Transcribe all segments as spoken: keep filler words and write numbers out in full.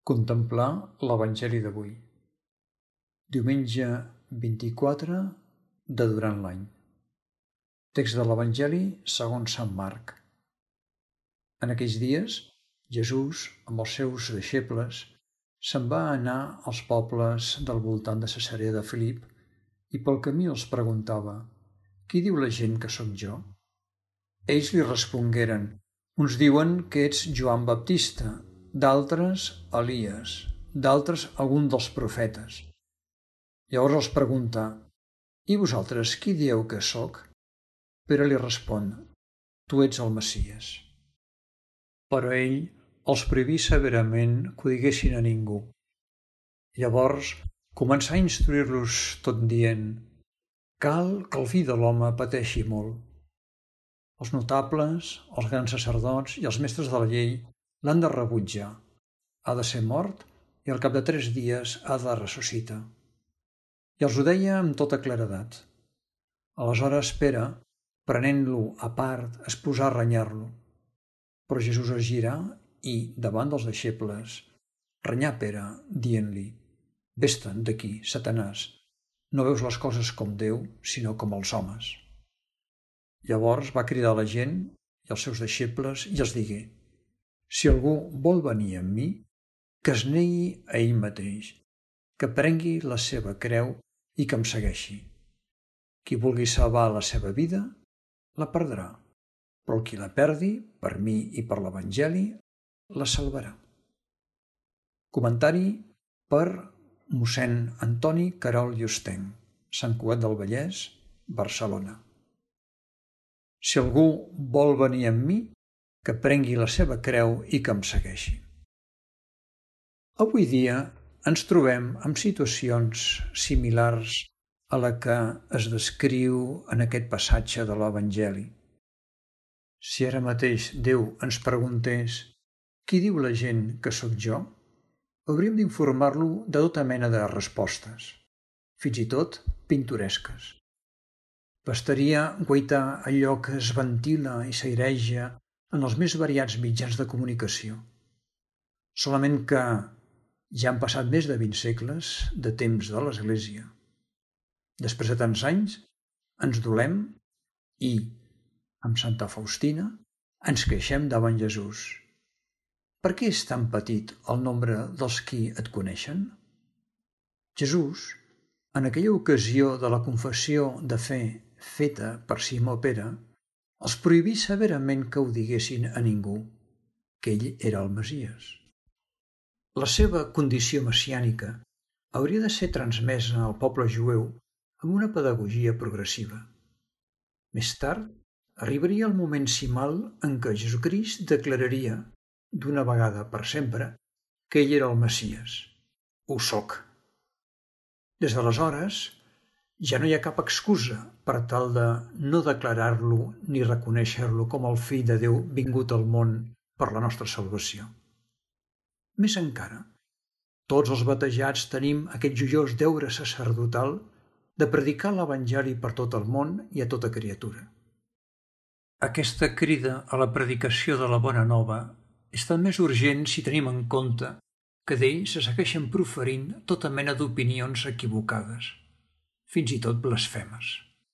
Contemplar l'Evangeli d'avui. Diumenge vint-i-quatre de durant l'any. Text de l'Evangeli segons Sant Marc. En aquells dies, Jesús, amb els seus deixebles, se'n va anar als pobles del voltant de Cesarea de Filip i pel camí els preguntava: «Qui diu la gent que sóc jo?» Ells li respongueren: «Uns diuen que ets Joan Baptista, d'altres Elies, d'altres algun dels profetes». Llavors els preguntà: «I vosaltres qui dieu que sóc?» Pere li respon: «Tu ets el Messies». Però ell els prohibí severament que ho diguessin a ningú. Llavors començà a instruir-los tot dient: «Cal que el Fill de l'Home pateixi molt. Els notables, els grans sacerdots i els mestres de la llei l'han de rebutjar. Ha de ser mort i al cap de tres dies ha de ressuscitar». I els ho deia amb tota claredat. Aleshores Pere, prenent-lo a part, es posà a renyar-lo. Però Jesús es girà i, davant dels deixebles, renyà Pere, dient-li: «Vés-te'n d'aquí, Satanàs, no veus les coses com Déu, sinó com els homes». Llavors va cridar a la gent i als seus deixebles i els digué: «Si algú vol venir amb mi, que es negui a ell mateix, que prengui la seva creu i que em segueixi. Qui vulgui salvar la seva vida, la perdrà, però el qui la perdi, per mi i per l'Evangeli, la salvarà». Comentari per mossèn Antoni Querol i Hostench, Sant Cugat del Vallès, Barcelona. Si algú vol venir amb mi, que prengui la seva creu i que em segueixi. Avui dia ens trobem amb situacions similars a la que es descriu en aquest passatge de l'Evangeli. Si ara mateix Déu ens preguntés: «Qui diu la gent que sóc jo?», hauríem d'informar-lo de tota mena de respostes, fins i tot pintoresques. Bastaria guaitar allò que es ventila i s'aireja en els més variats mitjans de comunicació. Solament que ja han passat més de vint segles de temps de l'Església. Després de tants anys, ens dolem i, amb Santa Faustina, ens queixem davant Jesús. Per què és tan petit el nombre dels qui et coneixen? Jesús, en aquella ocasió de la confessió de fe feta per Simó Pere, els prohibí severament que ho diguessin a ningú, que ell era el Messies. La seva condició messiànica hauria de ser transmesa al poble jueu amb una pedagogia progressiva. Més tard, arribaria el moment cimal en què Jesucrist declararia, d'una vegada per sempre, que ell era el Messies. Ho soc. Des d'aleshores, ja no hi ha cap excusa per tal de no declarar-lo ni reconèixer-lo com el Fill de Déu vingut al món per la nostra salvació. Més encara, tots els batejats tenim aquest joiós deure sacerdotal de predicar l'Evangeli per tot el món i a tota criatura. Aquesta crida a la predicació de la bona nova és tan més urgent si tenim en compte que d'ell se segueixen proferint tota mena d'opinions equivocades, fins i tot blasfemes.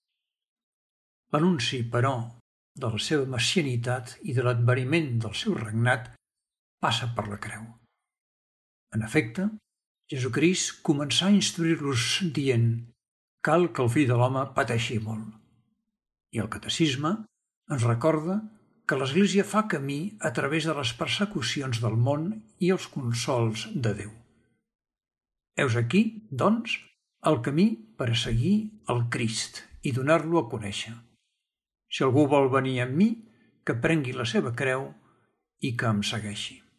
L'anunci, però, de la seva messianitat i de l'adveniment del seu regnat passa per la creu. En efecte, Jesucrist començà a instruir-los dient: «Cal que el Fill de l'Home pateixi molt». I el catecisme ens recorda que l'Església fa camí a través de les persecucions del món i els consols de Déu. Heus aquí, doncs, el camí per a seguir el Crist i donar-lo a conèixer. Si algú vol venir amb mi, que prengui la seva creu i que em segueixi.